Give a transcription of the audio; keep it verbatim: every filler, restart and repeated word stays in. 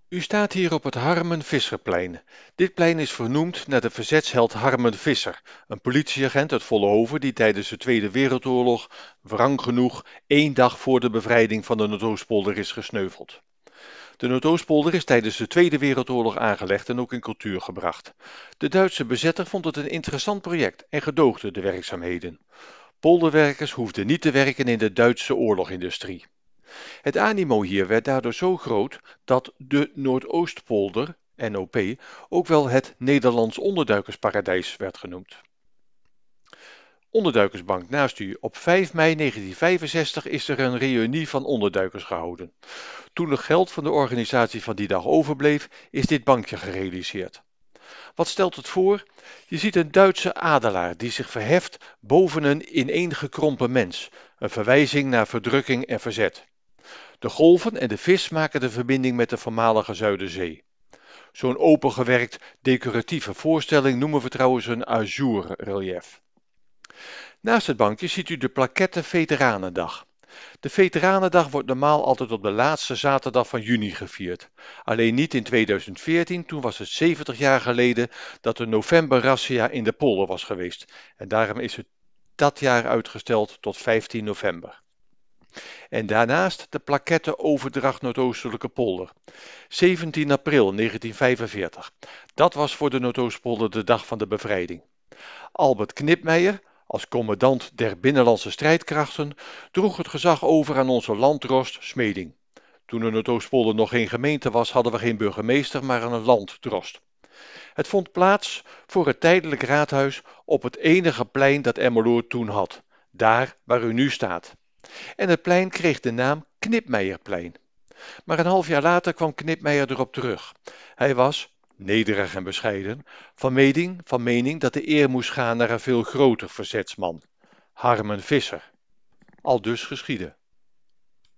U staat hier op het Harmen Visserplein. Dit plein is vernoemd naar de verzetsheld Harmen Visser, een politieagent uit Vollenhoven die tijdens de Tweede Wereldoorlog, wrang genoeg, één dag voor de bevrijding van de Noordoostpolder is gesneuveld. De Noordoostpolder is tijdens de Tweede Wereldoorlog aangelegd en ook in cultuur gebracht. De Duitse bezetter vond het een interessant project en gedoogde de werkzaamheden. Polderwerkers hoefden niet te werken in de Duitse oorlogindustrie. Het animo hier werd daardoor zo groot dat de Noordoostpolder, N O P, ook wel het Nederlands onderduikersparadijs werd genoemd. Onderduikersbank naast u. Op vijf mei negentienvijfenzestig is er een reunie van onderduikers gehouden. Toen er geld van de organisatie van die dag overbleef, is dit bankje gerealiseerd. Wat stelt het voor? Je ziet een Duitse adelaar die zich verheft boven een ineengekrompen mens, een verwijzing naar verdrukking en verzet. De golven en de vis maken de verbinding met de voormalige Zuiderzee. Zo'n opengewerkt decoratieve voorstelling noemen we trouwens een ajour-relief. Naast het bankje ziet u de plaquette Veteranendag. De Veteranendag wordt normaal altijd op de laatste zaterdag van juni gevierd. Alleen niet in tweeduizend veertien, toen was het zeventig jaar geleden dat de november-razzia in de polder was geweest. En daarom is het dat jaar uitgesteld tot vijftien november. En daarnaast de plaquette Overdracht Noordoostelijke Polder. zeventien april negentienvijfenveertig. Dat was voor de Noordoostpolder de dag van de bevrijding. Albert Knipmeijer, als commandant der Binnenlandse Strijdkrachten, droeg het gezag over aan onze landdrost Smeding. Toen de Noordoostpolder nog geen gemeente was, hadden we geen burgemeester, maar een landdrost. Het vond plaats voor het tijdelijk raadhuis op het enige plein dat Emmeloord toen had, daar waar u nu staat. En het plein kreeg de naam Knipmeijerplein. Maar een half jaar later kwam Knipmeijer erop terug. Hij was, nederig en bescheiden, van mening, van mening dat de eer moest gaan naar een veel groter verzetsman, Harmen Visser. Aldus geschiedde.